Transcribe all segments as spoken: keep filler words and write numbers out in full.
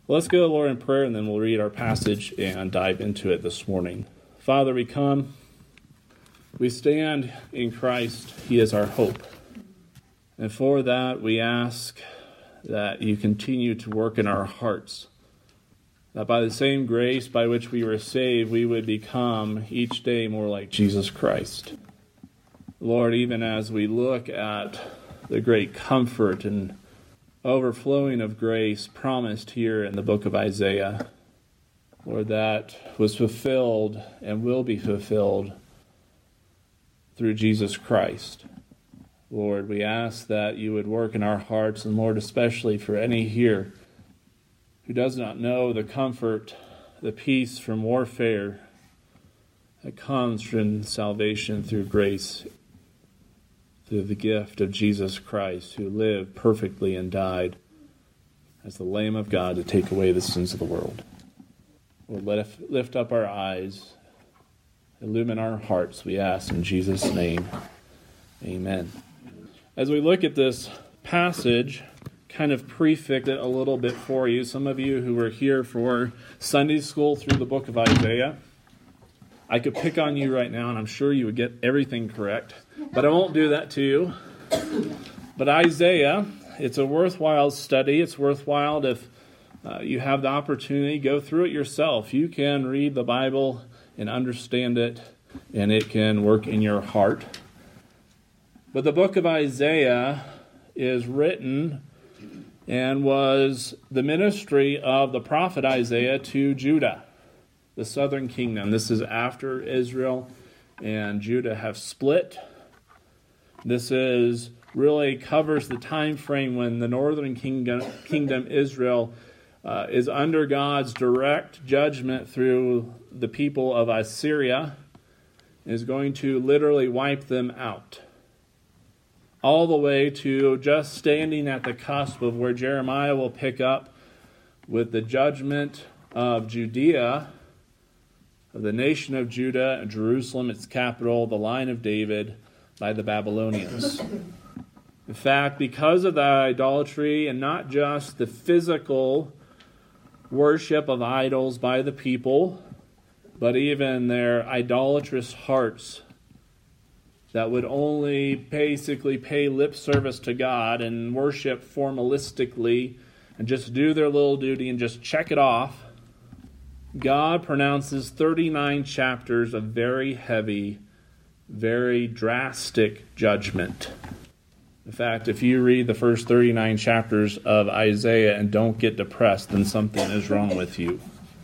Let's go to the Lord in prayer, and then we'll read our passage and dive into it this morning. Father, we come. We stand in Christ. He is our hope. And for that, we ask that you continue to work in our hearts, that by the same grace by which we were saved, we would become each day more like Jesus Christ. Lord, even as we look at the great comfort and overflowing of grace promised here in the book of Isaiah, Lord, that was fulfilled and will be fulfilled through Jesus Christ. Lord, we ask that you would work in our hearts, and Lord, especially for any here who does not know the comfort, the peace from warfare that comes from salvation through grace, through the gift of Jesus Christ, who lived perfectly and died as the Lamb of God to take away the sins of the world. Lord, let us lift up our eyes, illumine our hearts, we ask in Jesus' name. Amen. As we look at this passage, kind of prefix it a little bit for you. Some of you who were here for Sunday school through the book of Isaiah, I could pick on you right now, and I'm sure you would get everything correct, but I won't do that to you. But Isaiah, it's a worthwhile study. It's worthwhile if uh, you have the opportunity, go through it yourself. You can read the Bible and understand it, and it can work in your heart. But the book of Isaiah is written and was the ministry of the prophet Isaiah to Judah, the southern kingdom. This is after Israel and Judah have split. This is really covers the time frame when the northern kingdom, kingdom Israel, uh, is under God's direct judgment through the people of Assyria, is going to literally wipe them out. All the way to just standing at the cusp of where Jeremiah will pick up with the judgment of Judea, of the nation of Judah, and Jerusalem, its capital, the line of David, by the Babylonians. In fact, because of that idolatry, and not just the physical worship of idols by the people, but even their idolatrous hearts that would only basically pay lip service to God and worship formalistically and just do their little duty and just check it off, God pronounces thirty-nine chapters of very heavy, very drastic judgment. In fact, if you read the first thirty-nine chapters of Isaiah and don't get depressed, then something is wrong with you.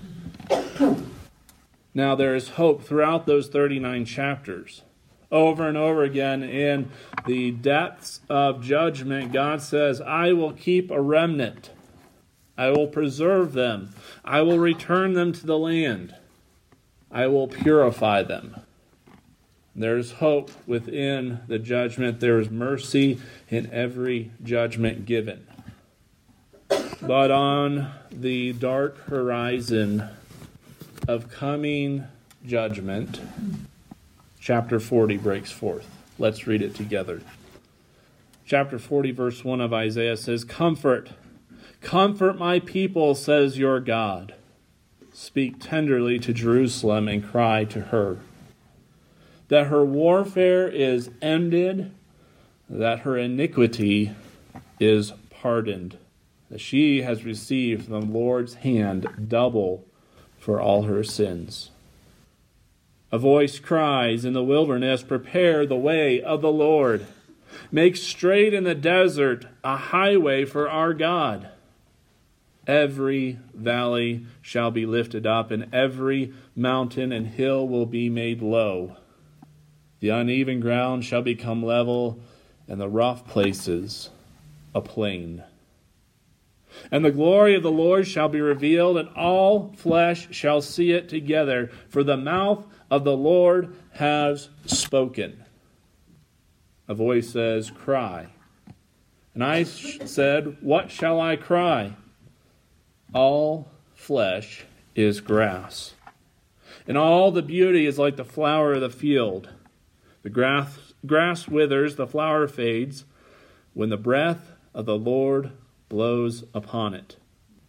Now, there is hope throughout those thirty-nine chapters. Over and over again in the depths of judgment, God says, I will keep a remnant. I will preserve them. I will return them to the land. I will purify them. There is hope within the judgment. There is mercy in every judgment given. But on the dark horizon of coming judgment, chapter forty breaks forth. Let's read it together. Chapter forty, verse one of Isaiah says, Comfort, comfort my people, says your God. Speak tenderly to Jerusalem and cry to her that her warfare is ended, that her iniquity is pardoned, that she has received from the Lord's hand double for all her sins. A voice cries in the wilderness, Prepare the way of the Lord. Make straight in the desert a highway for our God. Every valley shall be lifted up, and every mountain and hill will be made low. The uneven ground shall become level, and the rough places a plain. And the glory of the Lord shall be revealed, and all flesh shall see it together, for the mouth of the Lord has spoken. A voice says, Cry. And I said, What shall I cry? All flesh is grass, and all the beauty is like the flower of the field. The grass, grass withers, the flower fades, when the breath of the Lord blows upon it.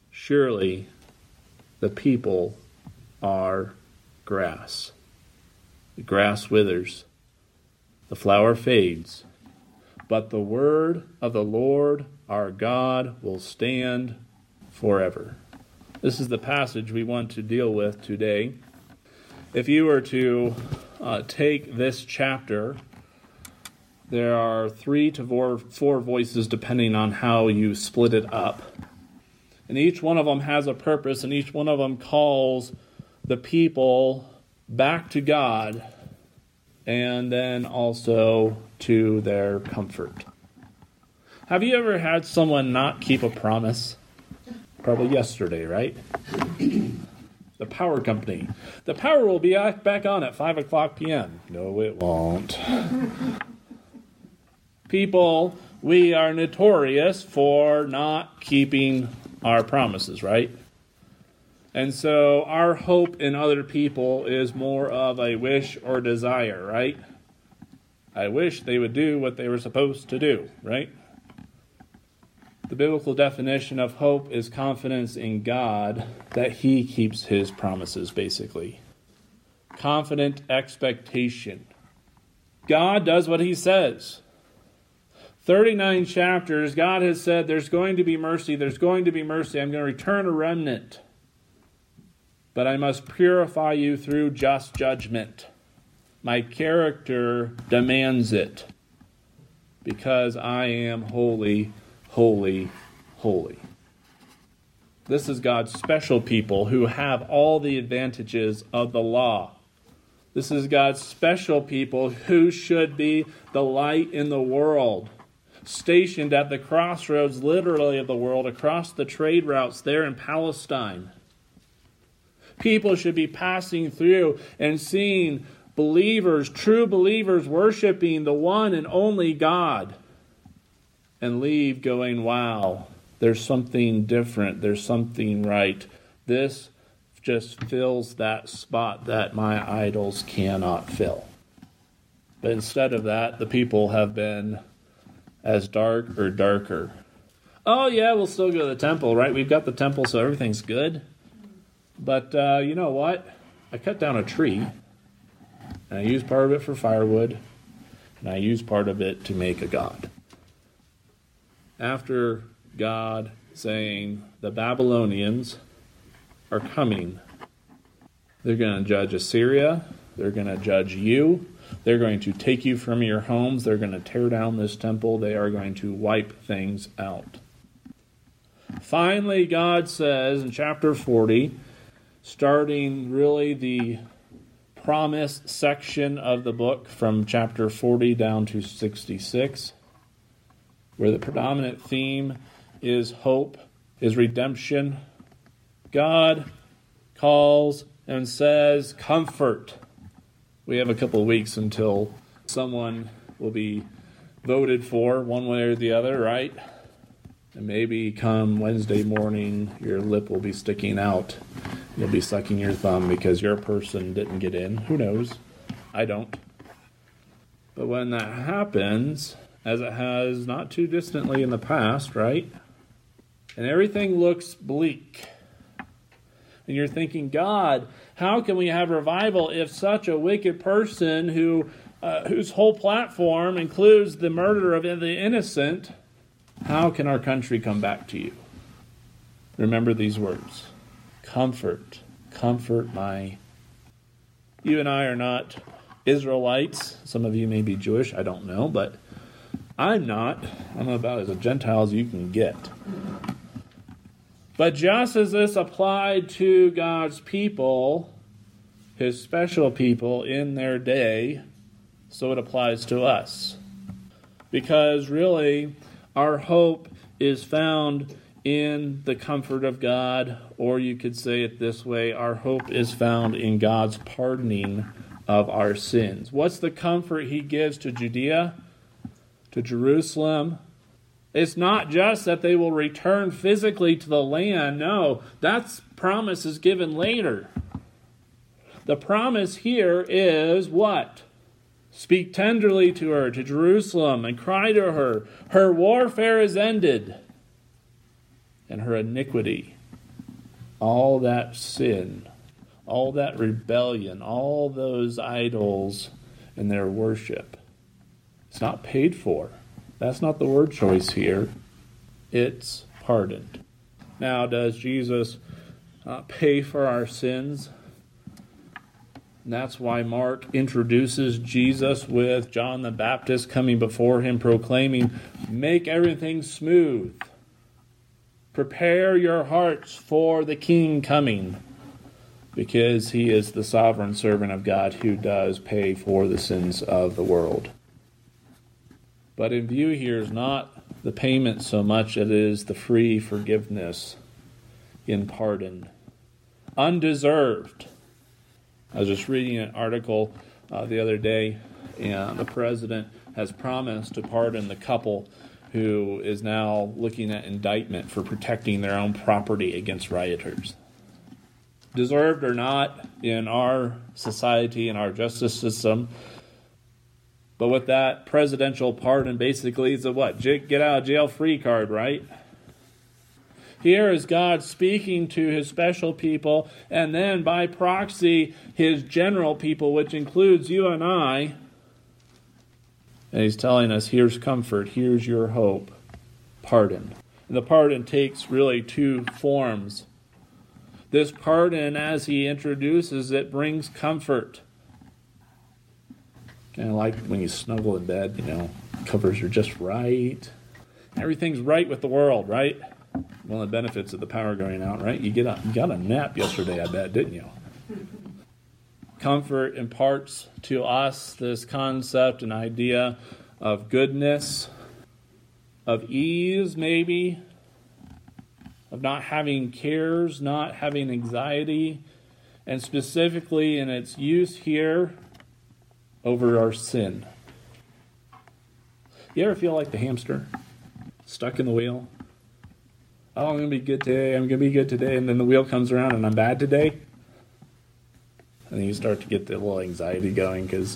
Surely the people are grass. The grass withers, the flower fades, but the word of the Lord our God will stand forever. This is the passage we want to deal with today. If you were to uh, take this chapter, there are three to four, four voices depending on how you split it up. And each one of them has a purpose, and each one of them calls the people back to God and then also to their comfort. Have you ever had someone not keep a promise? Probably yesterday, right? The power company. The power will be back on at five o'clock p.m. No, it won't. People, we are notorious for not keeping our promises, right? And so our hope in other people is more of a wish or desire, right? I wish they would do what they were supposed to do, right? The biblical definition of hope is confidence in God that He keeps His promises, basically. Confident expectation. God does what He says. thirty-nine chapters, God has said there's going to be mercy, there's going to be mercy. I'm going to return a remnant. But I must purify you through just judgment. My character demands it. Because I am holy, holy, holy. This is God's special people who have all the advantages of the law. This is God's special people who should be the light in the world. Stationed at the crossroads, literally, of the world, across the trade routes there in Palestine. People should be passing through and seeing believers, true believers, worshiping the one and only God. And leave going, wow, there's something different. There's something right. This just fills that spot that my idols cannot fill. But instead of that, the people have been as dark or darker. Oh yeah, we'll still go to the temple, right? We've got the temple, so everything's good. But uh, you know what? I cut down a tree, and I used part of it for firewood, and I used part of it to make a god. After God saying the Babylonians are coming, they're going to judge Assyria, they're going to judge you, they're going to take you from your homes, they're going to tear down this temple, they are going to wipe things out. Finally, God says in chapter forty, starting really the promise section of the book from chapter forty down to sixty-six, where the predominant theme is hope, is redemption. God calls and says, comfort. We have a couple of weeks until someone will be voted for one way or the other, right? And maybe come Wednesday morning, your lip will be sticking out. You'll be sucking your thumb because your person didn't get in. Who knows? I don't. But when that happens, as it has not too distantly in the past, right? And everything looks bleak. And you're thinking, God, how can we have revival if such a wicked person who uh, whose whole platform includes the murder of the innocent, how can our country come back to you? Remember these words. Comfort, comfort my... You and I are not Israelites. Some of you may be Jewish, I don't know, but I'm not. I'm about as a Gentile as you can get. But just as this applied to God's people, His special people in their day, so it applies to us. Because really, our hope is found in the comfort of God, or you could say it this way, our hope is found in God's pardoning of our sins. What's the comfort He gives to Judea, to Jerusalem? It's not just that they will return physically to the land. No, that promise is given later. The promise here is what? Speak tenderly to her, to Jerusalem, and cry to her. Her warfare is ended, and her iniquity all that sin, all that rebellion, all those idols and their worship. It's not paid for. That's not the word choice here. It's pardoned. Now, does Jesus uh, pay for our sins? And that's why Mark introduces Jesus with John the Baptist coming before him proclaiming, "Make everything smooth. Prepare your hearts for the King coming," because he is the sovereign servant of God who does pay for the sins of the world. But in view here is not the payment so much as it is the free forgiveness in pardon. Undeserved. I was just reading an article uh, the other day, and the president has promised to pardon the couple who is now looking at indictment for protecting their own property against rioters. Deserved or not in our society and our justice system, but with that presidential pardon, basically it's a what? Get out of jail free card, right? Here is God speaking to his special people, and then by proxy, his general people, which includes you and I. And he's telling us, here's comfort, here's your hope, pardon. And the pardon takes really two forms. This pardon, as he introduces it, brings comfort. Kind of like when you snuggle in bed, you know, covers are just right. Everything's right with the world, right? One of the benefits of the power going out, right? You get a, you got a nap yesterday, I bet, didn't you? Comfort imparts to us this concept and idea of goodness, of ease maybe, of not having cares, not having anxiety, and specifically in its use here over our sin. You ever feel like the hamster stuck in the wheel? Oh, I'm going to be good today, I'm going to be good today, and then the wheel comes around and I'm bad today? And then you start to get the little anxiety going because,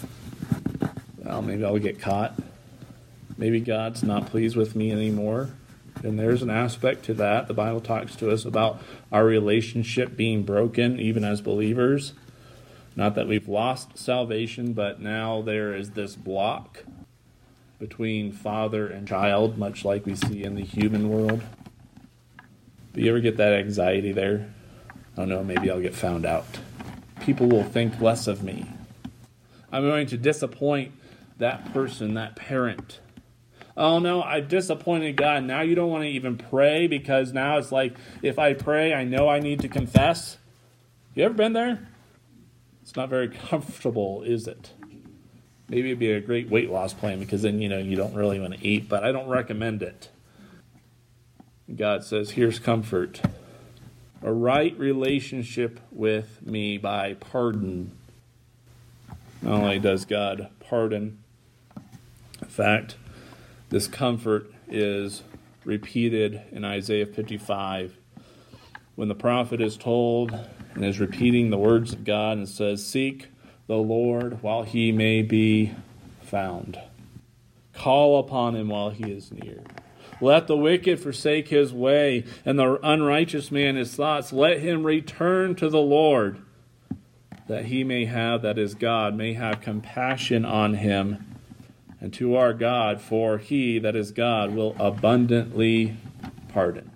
well, maybe I'll get caught. Maybe God's not pleased with me anymore. And there's an aspect to that. The Bible talks to us about our relationship being broken, even as believers. Not that we've lost salvation, but now there is this block between father and child, much like we see in the human world. Do you ever get that anxiety there? I don't know, maybe I'll get found out. People will think less of me. I'm going to disappoint that person, that parent. Oh no, I disappointed God. Now you don't want to even pray because now it's like, if I pray, I know I need to confess. You ever been there? It's not very comfortable, is it? Maybe it'd be a great weight loss plan because then, you know, you don't really want to eat, but I don't recommend it. God says, here's comfort. A right relationship with me by pardon. Not only does God pardon, in fact, this comfort is repeated in Isaiah fifty-five when the prophet is told and is repeating the words of God and says, "Seek the Lord while he may be found. Call upon him while he is near. Let the wicked forsake his way, and the unrighteous man his thoughts. Let him return to the Lord, that he may have, that is God, may have compassion on him, and to our God, for he, that is God, will abundantly pardon."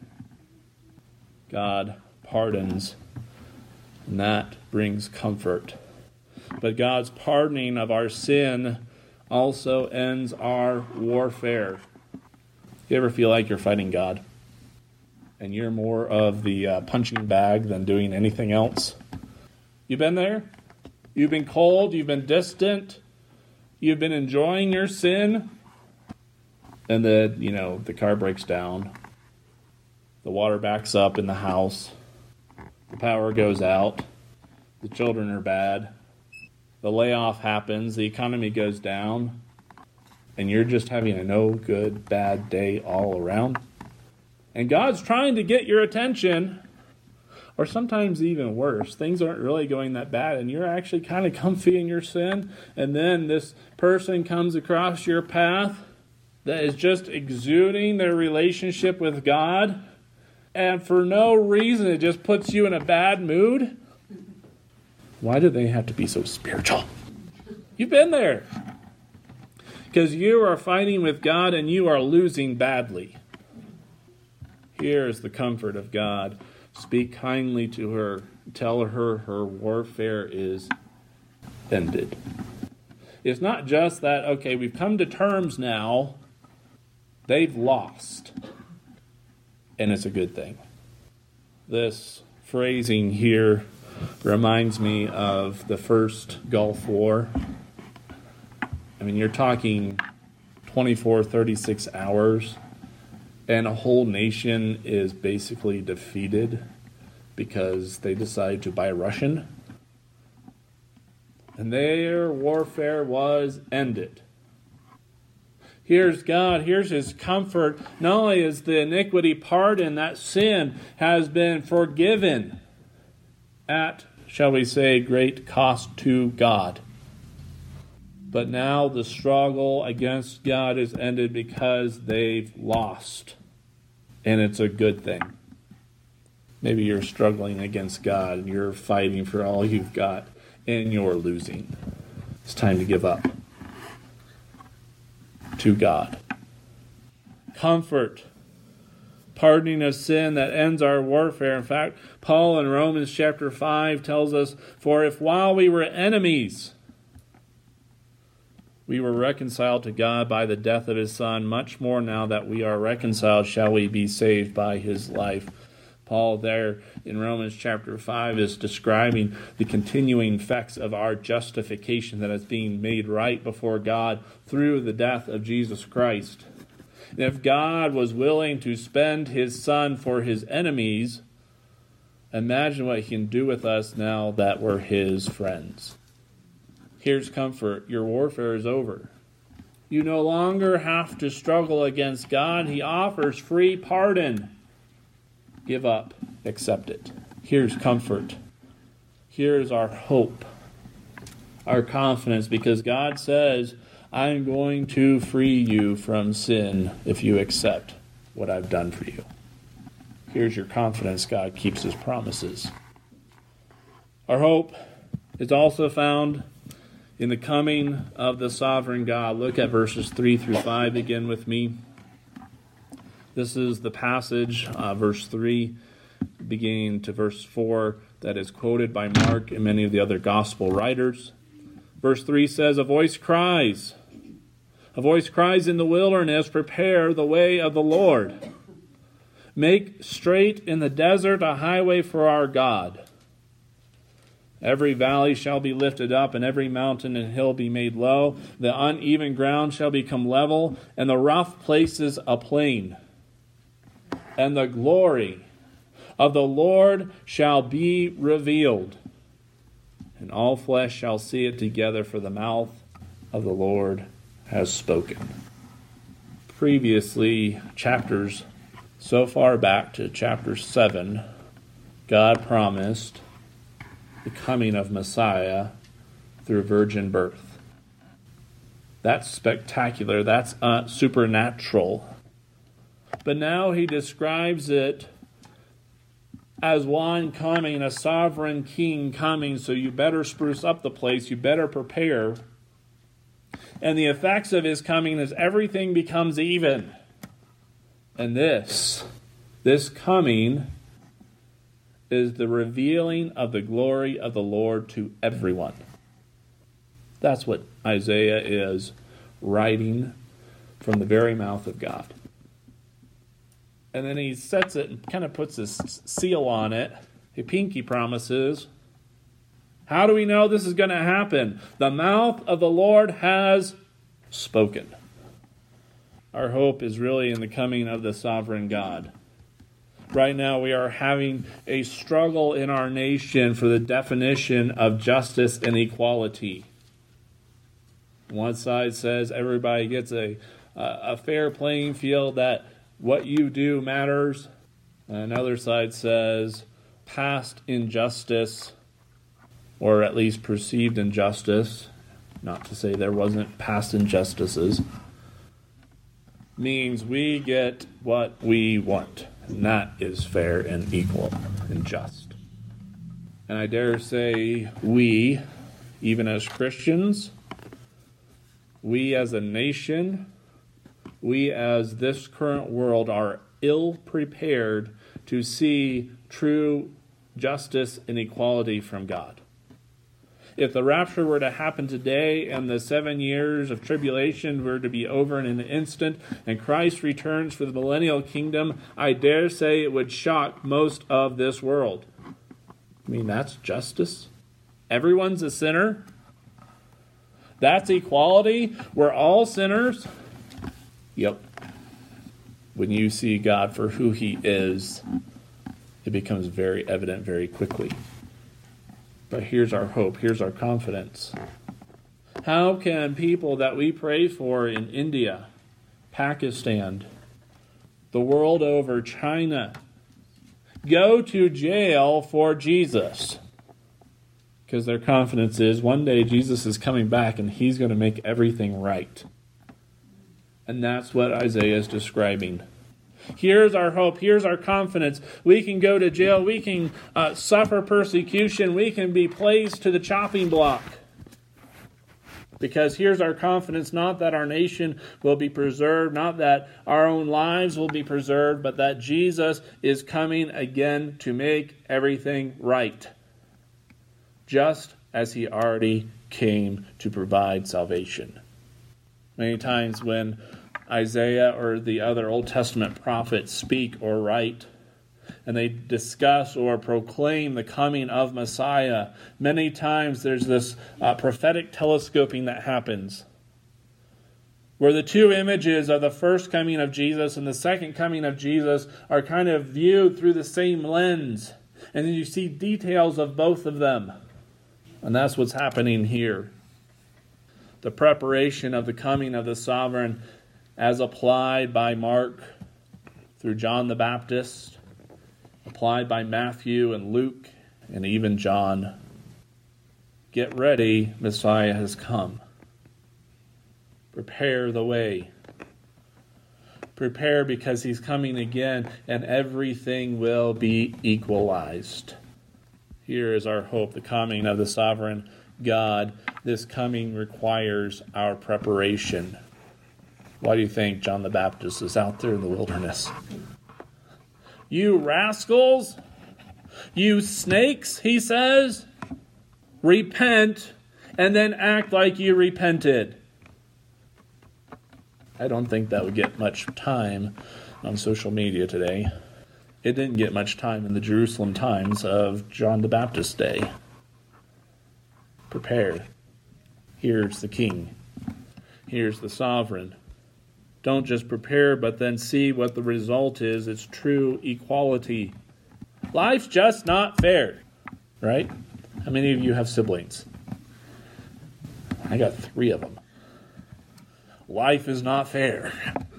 God pardons, and that brings comfort. But God's pardoning of our sin also ends our warfare. You ever feel like you're fighting God? And you're more of the uh, punching bag than doing anything else? You been there? You've been cold, you've been distant, you've been enjoying your sin, and then, you know, the car breaks down, the water backs up in the house, the power goes out, the children are bad, the layoff happens, the economy goes down, and you're just having a no good, bad day all around. And God's trying to get your attention, or sometimes even worse, things aren't really going that bad, and you're actually kind of comfy in your sin, and then this person comes across your path that is just exuding their relationship with God, and for no reason it just puts you in a bad mood? Why do they have to be so spiritual? You've been there. Because you are fighting with God and you are losing badly. Here is the comfort of God. Speak kindly to her. Tell her her warfare is ended. It's not just that, okay, we've come to terms now. They've lost. And it's a good thing. This phrasing here reminds me of the first Gulf War. I mean, you're talking twenty-four, thirty-six hours, and a whole nation is basically defeated because they decide to buy Russian. And their warfare was ended. Here's God, here's his comfort. Not only is the iniquity pardoned, that sin has been forgiven at, shall we say, great cost to God. But now the struggle against God is ended because they've lost. And it's a good thing. Maybe you're struggling against God and you're fighting for all you've got and you're losing. It's time to give up to God. Comfort. Pardoning of sin that ends our warfare. In fact, Paul in Romans chapter five tells us, for if while we were enemies, we were reconciled to God by the death of his Son, much more now that we are reconciled shall we be saved by his life. Paul there in Romans chapter five is describing the continuing effects of our justification that is being made right before God through the death of Jesus Christ. And if God was willing to spend his Son for his enemies, imagine what he can do with us now that we're his friends. Here's comfort. Your warfare is over. You no longer have to struggle against God. He offers free pardon. Give up. Accept it. Here's comfort. Here's our hope. Our confidence, because God says, I'm going to free you from sin if you accept what I've done for you. Here's your confidence. God keeps his promises. Our hope is also found in the coming of the sovereign God. Look at verses three through five again with me. This is the passage, uh, verse three, beginning to verse four, that is quoted by Mark and many of the other gospel writers. Verse three says, a voice cries. A voice cries in the wilderness, prepare the way of the Lord. Make straight in the desert a highway for our God. Every valley shall be lifted up, and every mountain and hill be made low. The uneven ground shall become level, and the rough places a plain. And the glory of the Lord shall be revealed, and all flesh shall see it together, for the mouth of the Lord has spoken. Previously, chapters so far back to chapter seven, God promised the coming of Messiah through virgin birth. That's spectacular. That's uh, supernatural. But now he describes it as one coming, a sovereign king coming, so you better spruce up the place, you better prepare. And the effects of his coming is everything becomes even. And this, this coming is the revealing of the glory of the Lord to everyone. That's what Isaiah is writing from the very mouth of God. And then he sets it and kind of puts his seal on it. He pinky promises. How do we know this is going to happen? The mouth of the Lord has spoken. Our hope is really in the coming of the sovereign God. Right now we are having a struggle in our nation for the definition of justice and equality. One side says everybody gets a, a fair playing field, that what you do matters. Another side says past injustice, or at least perceived injustice, not to say there wasn't past injustices, means we get what we want. And that is fair and equal and just. And I dare say we, even as Christians, we as a nation, we as this current world are ill prepared to see true justice and equality from God. If the rapture were to happen today and the seven years of tribulation were to be over in an instant and Christ returns for the millennial kingdom, I dare say it would shock most of this world. I mean, that's justice? Everyone's a sinner? That's equality? We're all sinners? Yep. When you see God for who He is, it becomes very evident very quickly. But here's our hope. Here's our confidence. How can people that we pray for in India, Pakistan, the world over, China, go to jail for Jesus? Because their confidence is one day Jesus is coming back and He's going to make everything right. And that's what Isaiah is describing. Here's our hope. Here's our confidence. We can go to jail. We can uh, suffer persecution. We can be placed to the chopping block. Because here's our confidence, not that our nation will be preserved, not that our own lives will be preserved, but that Jesus is coming again to make everything right. Just as He already came to provide salvation. Many times when Isaiah or the other Old Testament prophets speak or write, and they discuss or proclaim the coming of Messiah, many times there's this uh, prophetic telescoping that happens, where the two images of the first coming of Jesus and the second coming of Jesus are kind of viewed through the same lens, and then you see details of both of them. And that's what's happening here. The preparation of the coming of the sovereign as applied by Mark through John the Baptist, applied by Matthew and Luke and even John. Get ready, Messiah has come. Prepare the way. Prepare because He's coming again and everything will be equalized. Here is our hope, the coming of the sovereign God. This coming requires our preparation. Why do you think John the Baptist is out there in the wilderness? You rascals, you snakes, he says, repent and then act like you repented. I don't think that would get much time on social media today. It didn't get much time in the Jerusalem Times of John the Baptist's day. Prepare. Here's the King. Here's the sovereign. Don't just prepare, but then see what the result is. It's true equality. Life's just not fair, right? How many of you have siblings? I got three of them. Life is not fair.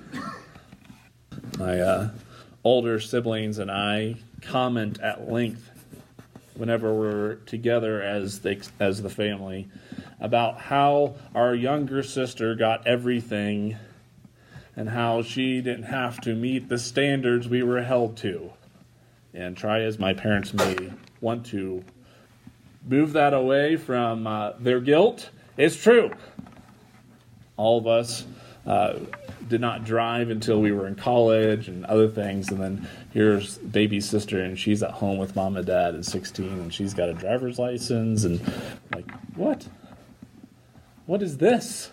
My uh, older siblings and I comment at length whenever we're together as the, as the family about how our younger sister got everything and how she didn't have to meet the standards we were held to. And try as my parents may want to move that away from uh, their guilt, it's true. All of us uh, did not drive until we were in college and other things, and then here's baby sister, and she's at home with mom and dad at sixteen, and she's got a driver's license, and like, what? What is this?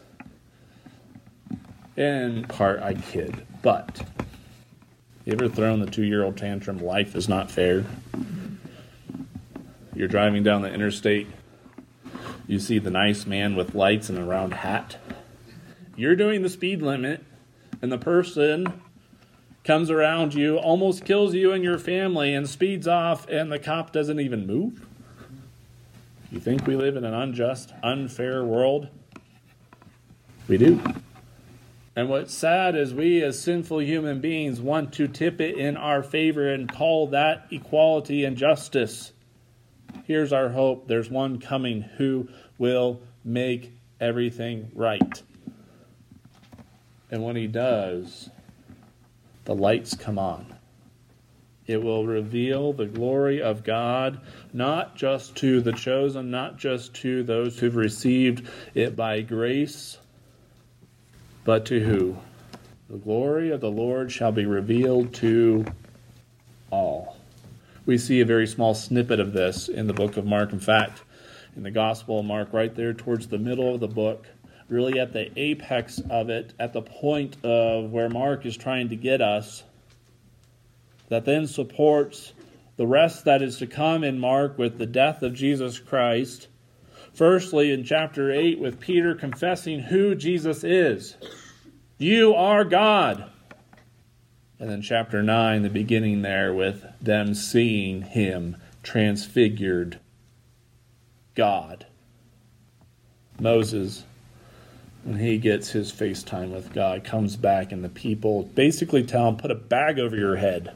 In part, I kid, but you ever thrown the two-year-old tantrum, life is not fair? You're driving down the interstate, you see the nice man with lights and a round hat. You're doing the speed limit, and the person comes around you, almost kills you and your family, and speeds off, and the cop doesn't even move? You think we live in an unjust, unfair world? We do. And what's sad is we as sinful human beings want to tip it in our favor and call that equality and justice. Here's our hope. There's one coming who will make everything right. And when He does, the lights come on. It will reveal the glory of God, not just to the chosen, not just to those who've received it by grace, but to who? The glory of the Lord shall be revealed to all. We see a very small snippet of this in the book of Mark. In fact, in the Gospel of Mark, right there towards the middle of the book, really at the apex of it, at the point of where Mark is trying to get us, that then supports the rest that is to come in Mark with the death of Jesus Christ. Firstly, in chapter eight, with Peter confessing who Jesus is. You are God. And then chapter nine, the beginning there, with them seeing him transfigured God. Moses, when he gets his FaceTime with God, comes back and the people basically tell him, put a bag over your head.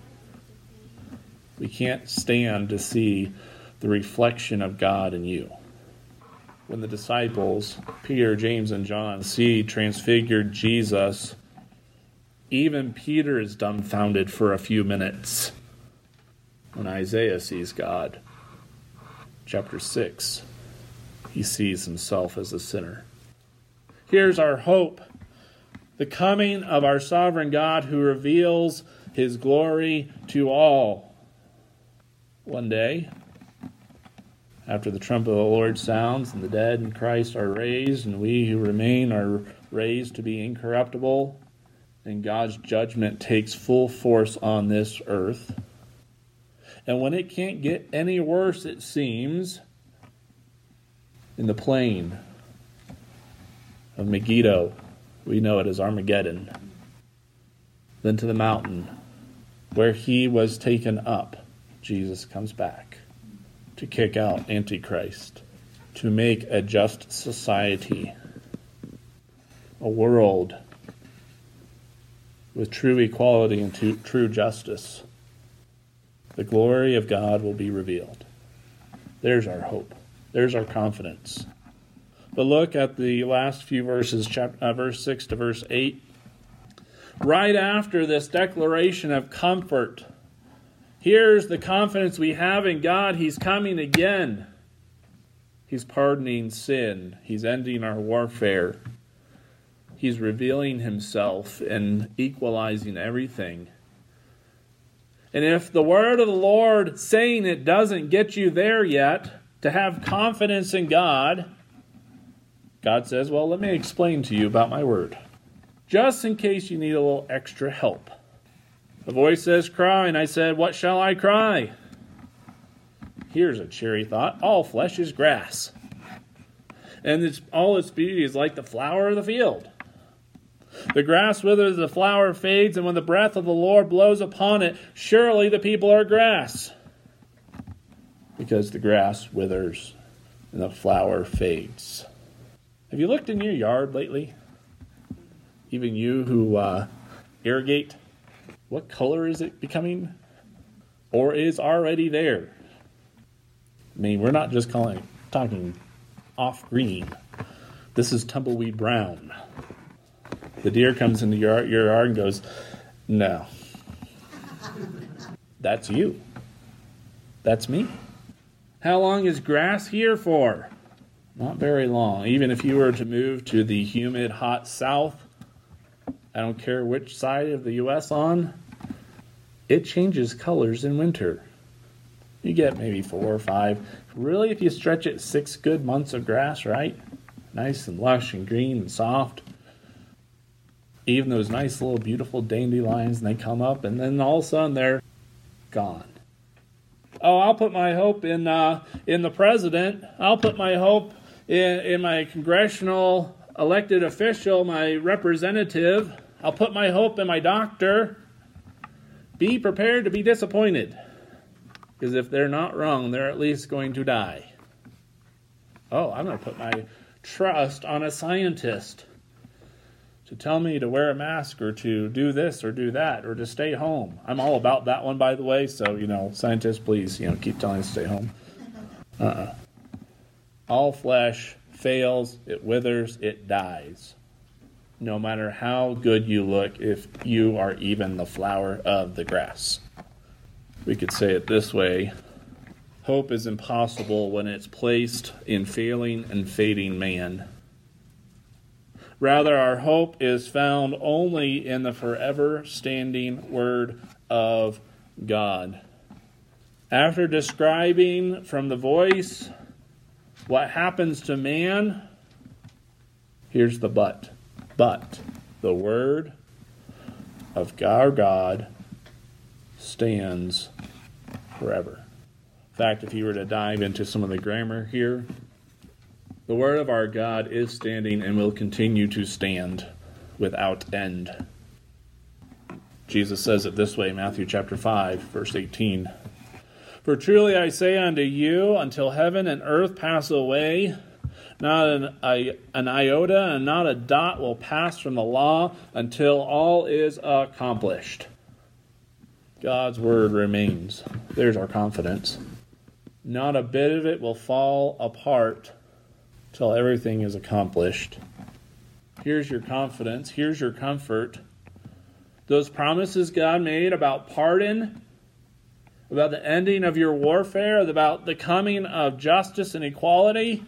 We can't stand to see the reflection of God in you. When the disciples, Peter, James, and John, see transfigured Jesus, even Peter is dumbfounded for a few minutes. When Isaiah sees God, chapter six, he sees himself as a sinner. Here's our hope. The coming of our sovereign God who reveals his glory to all. One day, after the trumpet of the Lord sounds and the dead in Christ are raised and we who remain are raised to be incorruptible, and God's judgment takes full force on this earth. And when it can't get any worse, it seems, in the plain of Megiddo, we know it as Armageddon, then to the mountain where he was taken up, Jesus comes back to kick out Antichrist, to make a just society, a world with true equality and to, true justice. The glory of God will be revealed. There's our hope. There's our confidence. But look at the last few verses, chapter, uh, verse six to verse eight. Right after this declaration of comfort, here's the confidence we have in God. He's coming again. He's pardoning sin. He's ending our warfare. He's revealing himself and equalizing everything. And if the word of the Lord saying it doesn't get you there yet, to have confidence in God, God says, well, let me explain to you about my word, just in case you need a little extra help. The voice says, cry, and I said, what shall I cry? Here's a cheery thought. All flesh is grass, and it's, all its beauty is like the flower of the field. The grass withers, the flower fades, and when the breath of the Lord blows upon it, surely the people are grass. Because the grass withers and the flower fades. Have you looked in your yard lately? Even you who uh, irrigate, what color is it becoming? Or is already there? I mean, we're not just calling, talking off green. This is tumbleweed brown. The deer comes into your, your yard and goes, no. That's you. That's me. How long is grass here for? Not very long. Even if you were to move to the humid, hot south, I don't care which side of the U S on, it changes colors in winter. You get maybe four or five. Really, if you stretch it, six good months of grass, right? Nice and lush and green and soft. Even those nice little beautiful dandelions, and they come up, and then all of a sudden they're gone. Oh, I'll put my hope in uh, in the president. I'll put my hope in, in my congressional elected official, my representative. I'll put my hope in my doctor. Be prepared to be disappointed. Because if they're not wrong, they're at least going to die. Oh, I'm going to put my trust on a scientist to tell me to wear a mask or to do this or do that or to stay home. I'm all about that one, by the way. So, you know, scientists, please, you know, keep telling us to stay home. Uh-uh. All flesh fails, it withers, it dies. No matter how good you look, if you are even the flower of the grass. We could say it this way: hope is impossible when it's placed in failing and fading man. Rather, our hope is found only in the forever standing Word of God. After describing from the voice what happens to man, here's the but. But the Word of our God stands forever. In fact, if you were to dive into some of the grammar here, the Word of our God is standing and will continue to stand without end. Jesus says it this way, Matthew chapter five, verse eighteen. For truly I say unto you, until heaven and earth pass away, not an, a, an iota and not a dot will pass from the law until all is accomplished. God's word remains. There's our confidence. Not a bit of it will fall apart till everything is accomplished. Here's your confidence. Here's your comfort. Those promises God made about pardon, about the ending of your warfare, about the coming of justice and equality,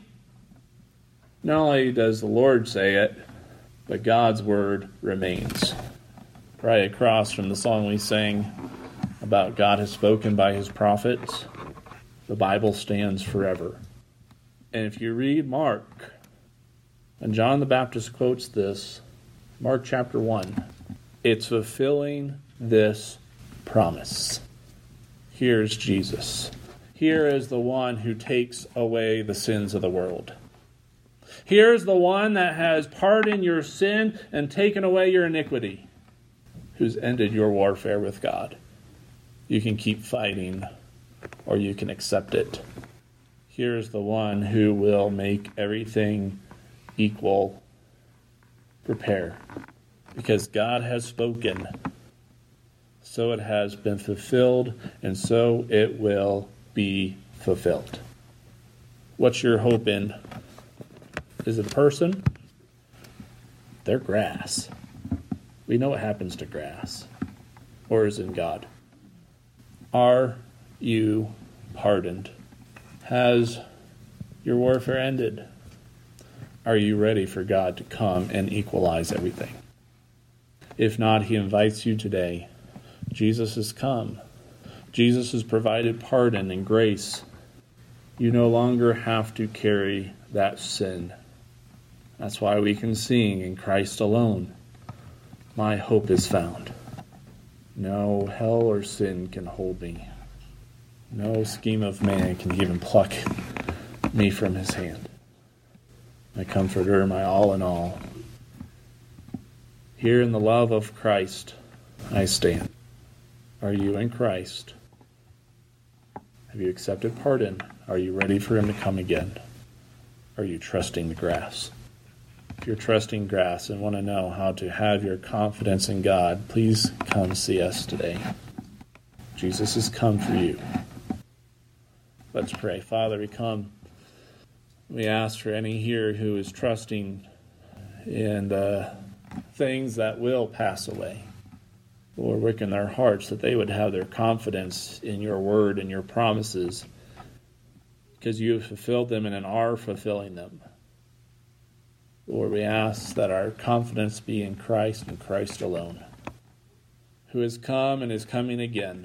not only does the Lord say it, but God's word remains. Right across from the song we sang about God has spoken by his prophets, the Bible stands forever. And if you read Mark, and John the Baptist quotes this, Mark chapter one, it's fulfilling this promise. Here's Jesus. Here is the one who takes away the sins of the world. Here's the one that has pardoned your sin and taken away your iniquity, who's ended your warfare with God. You can keep fighting, or you can accept it. Here's the one who will make everything equal. Prepare, because God has spoken. So it has been fulfilled, and so it will be fulfilled. What's your hope in? Is it a person? They're grass. We know what happens to grass. Or is it in God? Are you pardoned? Has your warfare ended? Are you ready for God to come and equalize everything? If not, he invites you today. Jesus has come. Jesus has provided pardon and grace. You no longer have to carry that sin. That's why we can sing in Christ alone. My hope is found. No hell or sin can hold me. No scheme of man can even pluck me from his hand. My comforter, my all in all. Here in the love of Christ, I stand. Are you in Christ? Have you accepted pardon? Are you ready for him to come again? Are you trusting the grass? If you're trusting grass and want to know how to have your confidence in God, please come see us today. Jesus has come for you. Let's pray. Father, we come. We ask for any here who is trusting in the things that will pass away. Lord, work in their hearts that they would have their confidence in your word and your promises, because you have fulfilled them and are fulfilling them. Lord, we ask that our confidence be in Christ and Christ alone, who has come and is coming again.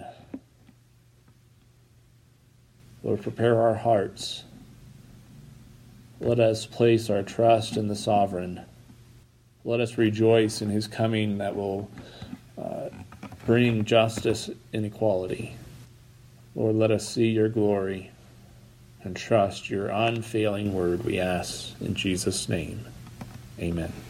Lord, prepare our hearts. Let us place our trust in the sovereign. Let us rejoice in his coming that will uh, bring justice and equality. Lord, let us see your glory and trust your unfailing word, we ask in Jesus' name. Amen.